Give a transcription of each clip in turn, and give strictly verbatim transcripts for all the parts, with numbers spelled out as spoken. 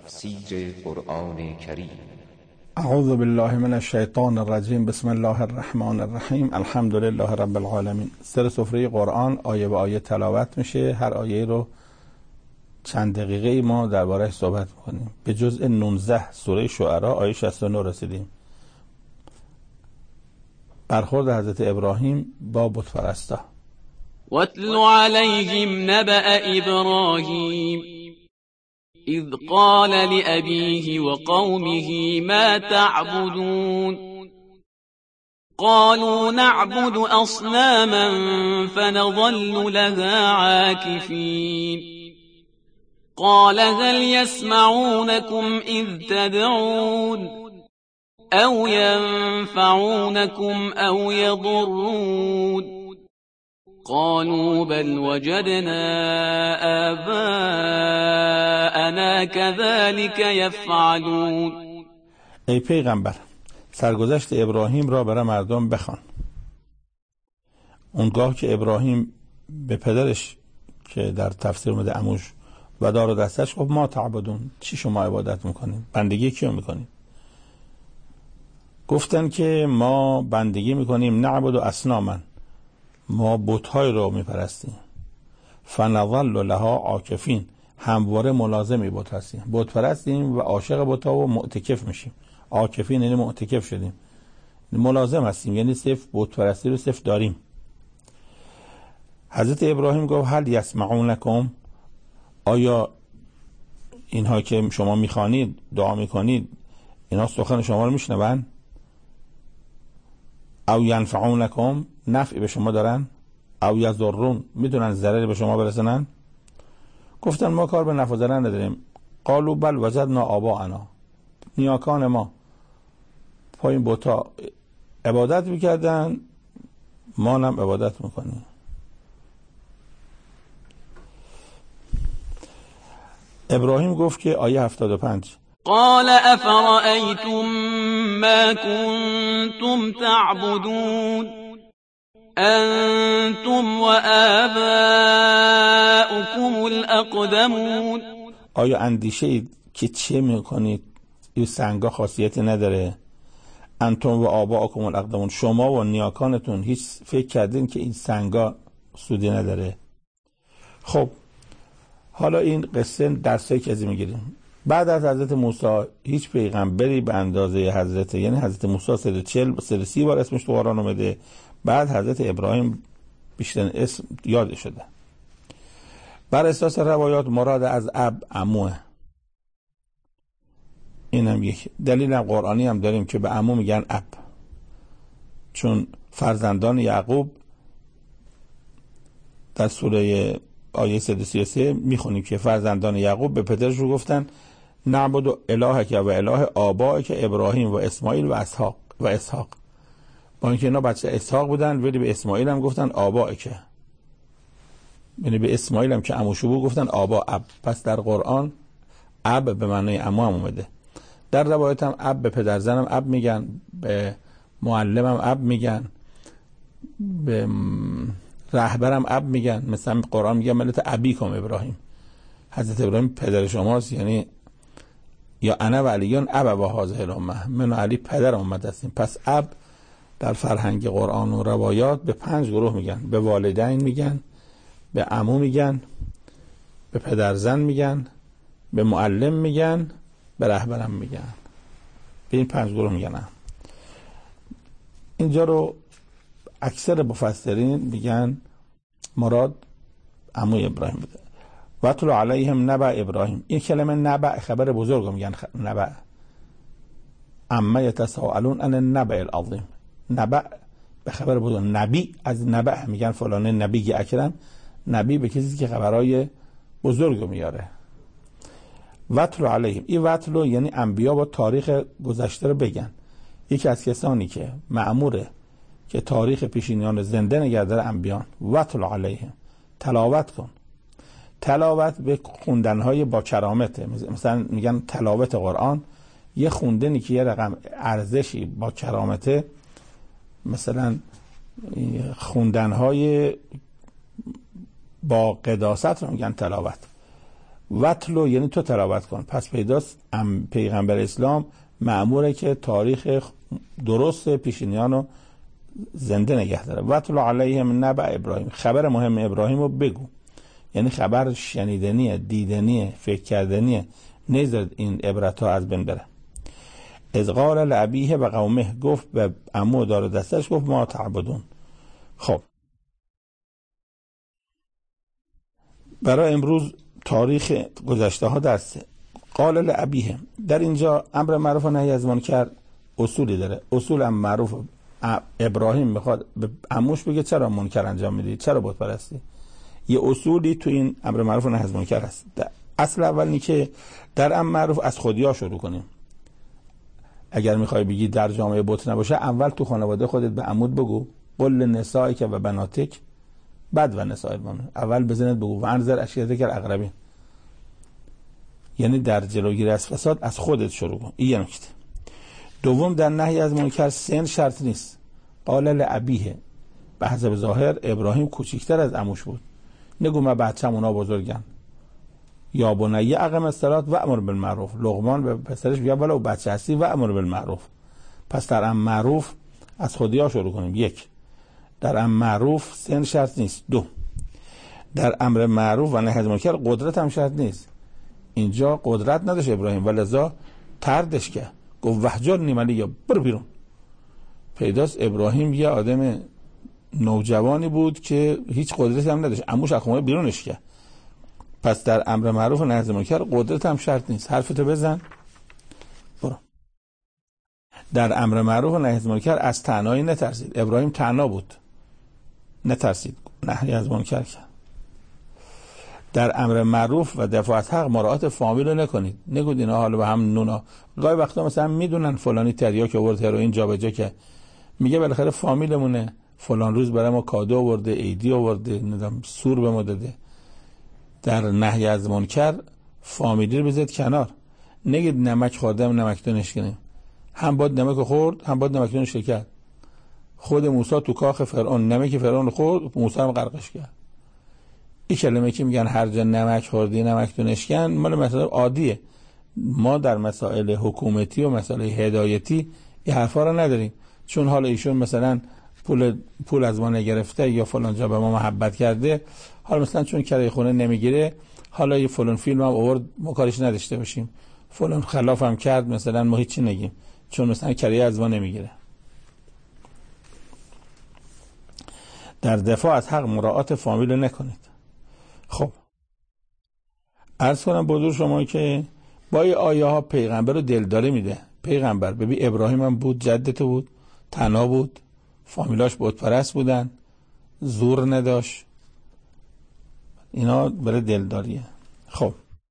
تفسیر قرآن کریم. اعوذ بالله من الشیطان الرجیم. بسم الله الرحمن الرحیم. الحمد لله رب العالمین. سر سفره قرآن آیه به آیه تلاوت میشه. هر آیه رو چند دقیقه ما درباره‌اش صحبت میکنیم. به جزء نوزده سوره شعراء آیه شصت و نه رسیدیم. برخورد حضرت ابراهیم با بت پرستا. واتل علیهم نبأ ابراهیم اذ قال لأبيه وقومه ما تعبدون قالوا نعبد أصناما فنظل لها عاكفين قال هل يسمعونكم إذ تدعون أو ينفعونكم أو يضرون قالوا بل وجدنا آباءنا كذلك يفعلون. ای پیغمبر، سرگذشت ابراهیم را برای مردم بخوان. اونگاه که ابراهیم به پدرش که در تفسیر اومده عموش و دار و دستش گفت ما تعبدون، چی شما عبادت میکنین؟ بندگی کیو میکنین؟ گفتن که ما بندگی میکنیم نعبد و اصناما، ما بت‌های رو میپرستیم. فنظل لها عاکفین، همواره ملازمی بت هستیم، بت پرستیم و عاشق بت‌ها و معتکف میشیم. عاکفین یعنی معتکف شدیم، ملازم هستیم، یعنی صرف بت پرستی رو صرف داریم. حضرت ابراهیم گفت هل یسمعونکم، آیا اینها که شما میخوانید دعا میکنید اینا سخن شما رو میشنون؟ او ینفعونکم، نفع به شما دارن؟ او یضرون، میتونن ضرری به شما برسونن؟ گفتن ما کار به نفع و ضرر نداریم. قالوا بل وجدنا آباءنا، نیاکان ما پای این بتا عبادت میکردن، ما هم عبادت میکنیم. ابراهیم گفت که آیه هفتاد و پنج قال افرأيتم ما كنتم تعبدون انتم وآباؤكم الاقدمون، آیا اندیشه اید که چه میکنید؟ این سنگا خاصیتی نداره. انتم و آباؤکم الاقدمون، شما و نیاکانتون هیچ فکر کردین که این سنگا سودی نداره؟ خب حالا این قصه درسایی که از این میگیریم. بعد از حضرت موسی هیچ پیغمبری به اندازه حضرت یعنی حضرت موسی صد و چهل صد و سی بار اسمش تو قرآن اومده. بعد حضرت ابراهیم بیشتر اسم یاد شده. بر اساس روایات مراد از اب عموه. اینم یک دلیل هم قرآنی هم داریم که به عمو میگن اب، چون فرزندان یعقوب در سوره آیه صد و سی و سه میخونیم که فرزندان یعقوب به پدرش رو گفتن نعبد الهک و اله آبائک ابراهیم و اسماعیل و اسحاق و اسحاق. با اینکه اینا بچه اسحاق بودن ولی به اسماعیل هم گفتن آبائک، یعنی به اسماعیل هم که عموشو بود گفتن آبا اب. پس در قرآن اب به معنای عمو هم اومده. در روایت هم اب به پدرزن هم اب میگن، به معلم هم اب میگن، به رهبرم اب میگن. مثلا قرآن میگه ملت ابیکم ابراهیم، حضرت ابراهیم پدر شماست، یعنی یا انا و علیون اب و هذه الامه، من و علی پدر امت هستیم. پس اب در فرهنگ قرآن و روایات به پنج گروه میگن. به والدین میگن، به عمو میگن، به پدرزن میگن، به معلم میگن، به رهبرم میگن. به این پنج گروه میگن. اینجا رو اکثر مفسرین میگن مراد عمو ابراهیم بوده. واتل علیهم نبأ ابراهیم، این کلمه نبأ خبر بزرگ میگن. نبأ اما یتساءلون عن النبأ العظیم، نبأ به خبر بزرگ. نبی از نبأ میگن فلان نبی اکرم، نبی به کسی که خبرهای بزرگ میاره. واتل علیهم، این واتل یعنی انبیا با تاریخ گذشته رو بگن. یکی از کسانی که مأموره که تاریخ پیشینیان زنده نگه داره انبیان. واتل علیهم، تلاوت کن. تلاوت به خوندنهای با کرامته. مثلا میگن تلاوت قرآن یه خوندنی که یه رقم ارزشی با کرامته، مثلا خوندنهای با قداست رو میگن تلاوت. وتلو یعنی تو تلاوت کن. پس پیداست پیغمبر اسلام مأموره که تاریخ درست پیشینیان رو زنده نگه داره. وتلو علیهم نبأ ابراهیم، خبر مهم ابراهیم رو بگو. یعنی خبر شنیدنیه، دیدنیه، فکر کردنیه، نذارید این عبرت ها از بین بره. اذ قال لأبیه و قومه، گفت به عمو دار دستش، گفت ما تعبدون. خب برای امروز تاریخ گذشته ها درسه. قال لأبیه، در اینجا امر معروف و نهی از منکر اصولی داره. اصول امر معروف، ابراهیم میخواد به عموش بگه چرا منکر انجام میدی، چرا بت پرستی. یه اصولی تو این امر معروف و نهی از منکر هست. اصل اول اینه که در امر معروف از خودیا شروع کنیم. اگر میخوای بگی در جامعه بت نباشه، اول تو خانواده خودت به عمود بگو قل نسائک و بناتک، بعد و نساء المؤمنین، اول بزنید بگو و انذر عشیرتک الاقربین. یعنی در جلوگیری از فساد از خودت شروع کن. این نکته. دوم، در نهی از منکر سن شرط نیست. قال لأبیه، به حسب ظاهر ابراهیم کوچیکتر از عموش بود. نگو من بچه‌م اونا بزرگن. یا بنی اقم الصلاة و امر بالمعروف، لقمان به پسرش میگه ولو بچه هستی و امر بالمعروف. پس در امر معروف از خودیا شروع کنیم. یک، در امر معروف سن شرط نیست. دو، در امر معروف و نهی از منکر قدرت هم شرط نیست. اینجا قدرت نداشت ابراهیم، ولذا طردش کرد، گفت وحجرنی ملیه، برو بیرون. پیداست ابراهیم یه آدم نوجوانی بود که هیچ قدرتی هم نداشت، عموش از خونه بیرونش کرد. پس در امر معروف و نهی از منکر قدرت هم شرط نیست. حرفتو بزن برو. در امر معروف و نهی از منکر از تنهایی نترسید. ابراهیم تنها بود، نترسید، نهی از منکر کرد. در امر معروف و دفاع از حق مراعات فامیل رو نکنید. نگید اینا حالا به هم نونا. گاهی وقتا مثلا میدونن فلانی تریاک آورد هروئین جابجا که میگه بالاخره فامیلمونه، فلان روز برای ما کادو آورده، عیدی آورده، نمیدونم سور به ما داده. در نهی از منکر فامیلی رو بذارید کنار. نگید نمک خوردم نمکدونش کنیم. هم باد نمک خورد، هم باد نمکدونش کرد. خود موسی تو کاخ فرعون نمک فرعون خورد، موسی هم غرقش کرد. این کلمه که میگن هر جا نمک خوردی نمکدونش کن، مال مسائل عادیه. ما در مسائل حکومتی و مسائل هدایتی این حرفا رو نداریم. چون حالا ایشون مثلا پول پول از ما نگرفته یا فلان جا به ما محبت کرده، حالا مثلا چون کرایه خونه نمیگیره، حالا یه فلان فیلم هم آورد ما کارش نداشته باشیم، فلان خلاف هم کرد، مثلا ما هیچی نگیم چون مثلا کرایه از ما نمیگیره. در دفاع از حق مراعات فامیل نکنید. خب عرض کنم بزرگ شما که با این آیه ها پیغمبر رو دلداری میده. پیغمبر ببین ابراهیم هم بود، جدت بود، تنها بود، فامیلاش بت پرست بودن، زور نداشت، اینا برای دلداریه. خب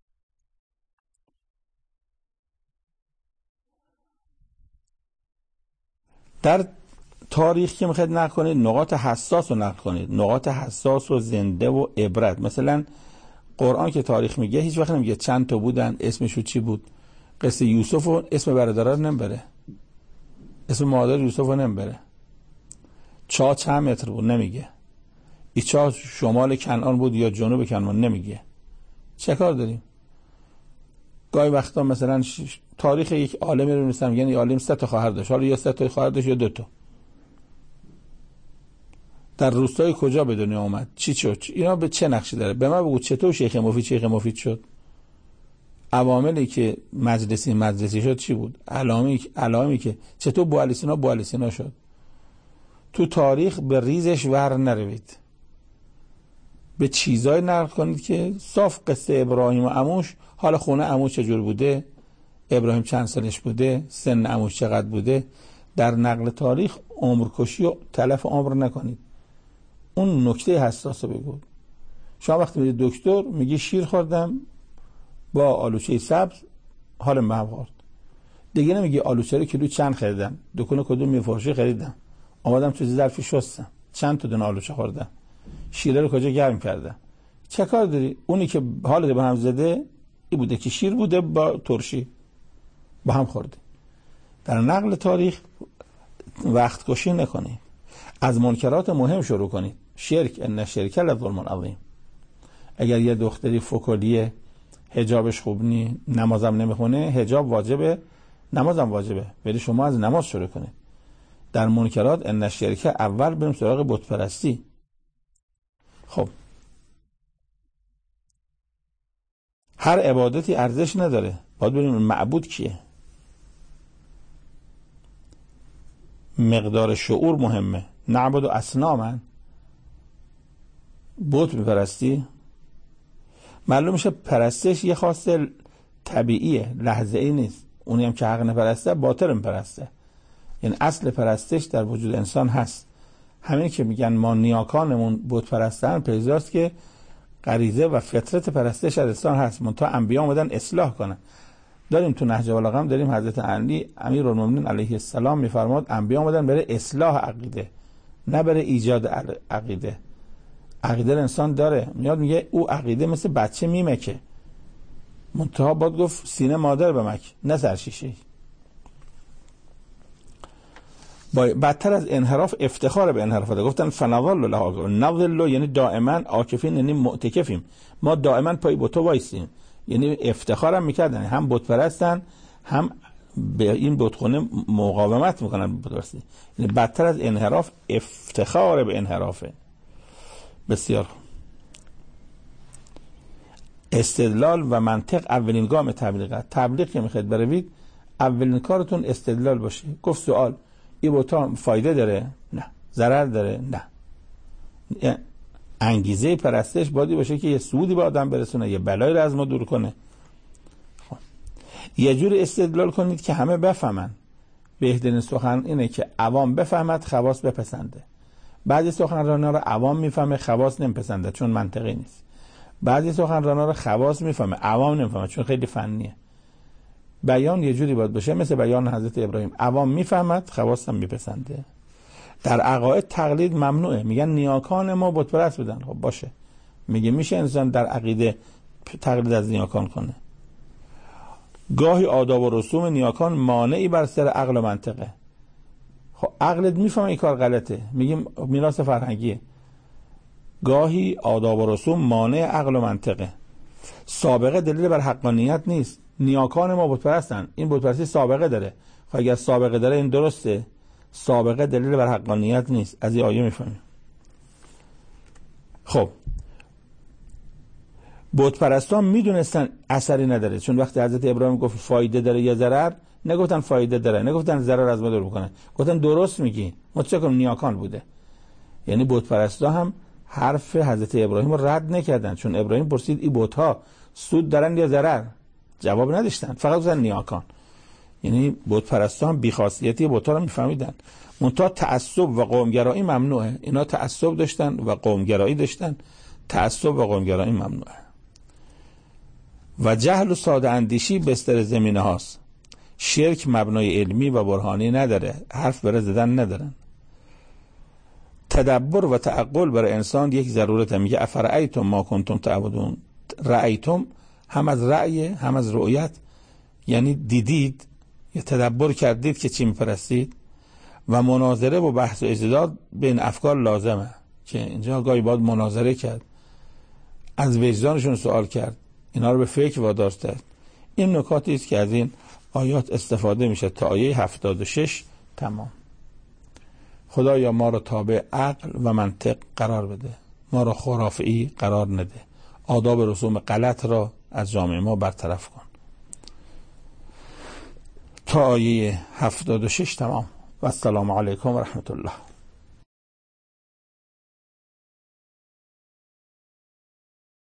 در تاریخ که میخواید نقل کنید نقاط حساس رو نقل کنید، نقاط حساس و زنده و عبرت. مثلا قرآن که تاریخ میگه هیچ وقت نمیگه چند تا بودن، اسمشو چی بود. قصه یوسف و اسم برادرها رو نمیبره، اسم مادر یوسف رو نمیبره، چاه چند متر بود نمیگه، این چاه شمال کنعان بود یا جنوب کنعان نمیگه. چه کار داریم؟ گاهی وقتا مثلا تاریخ یک عالمی رو می‌نویسن، یعنی عالم سه تا خواهر داشت، حالا یا سه تا خواهر داشت یا دو تا. در روستای کجا به دنیا اومد، چی شد، اینا به چه نقشی داره؟ به من بگو چطور شیخ مفید شیخ مفید شد؟ عواملی که مجلسی مجلسی شد چی بود؟ علائمی علائمی که چطور بوعلی سینا بوعلی سینا شد؟ تو تاریخ به ریزش ور نروید، به چیزای نقل کنید که صاف قصه ابراهیم و عموش، حالا خونه عموش چجور بوده، ابراهیم چند سالش بوده، سن عموش چقدر بوده. در نقل تاریخ عمرکشی و تلف عمر نکنید. اون نکته حساس رو بگو. شما وقتی میری دکتر میگی شیر خوردم با آلوچه سبز حالم به هم خورد، دیگه نمیگی آلوچه رو کیلو چند خریدم، دکون کدوم میفروشه خریدم، آمدم تو ظرفی شستم، چند تا دونه آلوچه خوردم، شیر رو کجا گرم کردم. چه کار داری؟ اونی که حالت به هم زده این بوده که شیر بوده با ترشی با هم خورده. در نقل تاریخ وقت کشی نکنید، از منکرات مهم شروع کنید. شرک، ان شرک لظلم عظیم. اگر یه دختری فکلیه حجابش خوب نی، نمازم نمیخونه، حجاب واجبه، نمازم واجبه، ولی شما از نماز شروع کنید. در منکرات ان الشرک اول بریم سراغ بت پرستی. خب هر عبادتی ارزش نداره، باید ببینیم معبود کیه. مقدار شعور مهمه. نعبد و اصنامن، بت میپرستی، معلوم میشه پرستش یه خاصه طبیعیه، لحظه ای نیست. اونی هم که حق نپرسته باطل میپرسته. یعنی اصل پرستش در وجود انسان هست. همین که میگن ما نیاکانمون بت پرستن، پیداست که غریزه و فطرت پرستش از انسان هست، منتها انبیا اومدن اصلاح کنن. داریم تو نهج البلاغه هم داریم حضرت علی امیرالمومنین علیه السلام میفرماد انبیا اومدن برای اصلاح عقیده، نه برای ایجاد عقیده. عقیده انسان داره، میاد میگه او عقیده مثل بچه میمکه، منتها باید گفت سینه مادر بمک، نه سرشیشه. بدتر از انحراف افتخار به انحراف ده. گفتن فنظل له نظل، یعنی دائما عاکفین، یعنی معتکفیم، ما دائما پای بت وایسیم. یعنی افتخارم میکردن، هم بت پرستن هم به این بتخونه مقاومت میکنن بپرستی. یعنی بدتر از انحراف افتخار به انحرافه. بسیار استدلال و منطق اولین گام تبلیغه. تبلیغ که میخواید بروید اولین کارتون استدلال باشه. گفت سوال این بوتا فایده داره؟ نه. ضرر داره؟ نه. انگیزه پرستش باید باشه که یه سودی به آدم برسونه، یه بلایی رو از ما دور کنه. خب. یه جور استدلال کنید که همه بفهمن. بهترین سخن اینه که عوام بفهمد، خواص بپسنده. بعضی سخنرانا رو عوام میفهمه، خواص نمیپسنده چون منطقی نیست. بعضی سخنرانا رو خواص میفهمه، عوام نمیفهمه چون خیلی فنیه. بیان یه جوری باید باشه مثل بیان حضرت ابراهیم، عوام میفهمد، خواص هم میپسنده. در عقاید تقلید ممنوعه. میگن نیاکان ما بت پرست بودن. خب باشه، میگه میشه انسان در عقیده تقلید از نیاکان کنه. گاهی آداب و رسوم نیاکان مانعی بر سر عقل و منطقه. خب عقلت میفهمه این کار غلطه، میگیم میراث فرهنگیه. گاهی آداب و رسوم مانع عقل و منطقه. سابقه دلیل بر حقانیت نیست. نیاکان ما بت پرستن، این بت پرستی سابقه داره. خب اگر سابقه داره این درسته، سابقه دلیل بر حقانیت نیست. از این آیه میفهمیم. خب بت پرستان میدونستن اثری نداره، چون وقتی حضرت ابراهیم گفت فایده داره یا ضرر، نگفتن فایده داره، نگفتن ضرر از ما دور بکنه، گفتن درست میگی، ما چه کنیم، نیاکان بوده. یعنی بت پرستا هم حرف حضرت ابراهیم رو رد نکردن، چون ابراهیم پرسید این بت ها سود دارن یا ضرر، جواب نداشتن، فقط گفتن نیاکان. یعنی بت پرستا هم بی‌خاصیتی بت ها رو میفهمیدن. منتها تعصب و قومگرایی ممنوعه. اینا تعصب داشتن و قومگرایی داشتن. تعصب و قومگرایی ممنوعه. و جهل و ساده اندیشی بستر زمینه هاست. شرک مبنای علمی و برهانی نداره، حرف برای زدن ندارن. تدبر و تعقل برای انسان یک ضرورته. میگه افرأیتم ما کنتم تعبدون. رأیتم هم از رأی هم از رؤیت، یعنی دیدید یا تدبر کردید که چی میپرستید. و مناظره و بحث و اجتهاد بین افکار لازمه، که اینجا گاهی باید مناظره کرد، از وجدانشون سوال کرد، اینا رو به فکر واداشت. این نکاتی است که از این آیات استفاده میشه تا آیه هفتاد و شش تمام. خدایا ما را تابع عقل و منطق قرار بده، ما را خرافی قرار نده، آداب رسوم غلط را از جامعه ما برطرف کن. تا آیه هفتاد و شش تمام. و السلام علیکم و رحمت الله.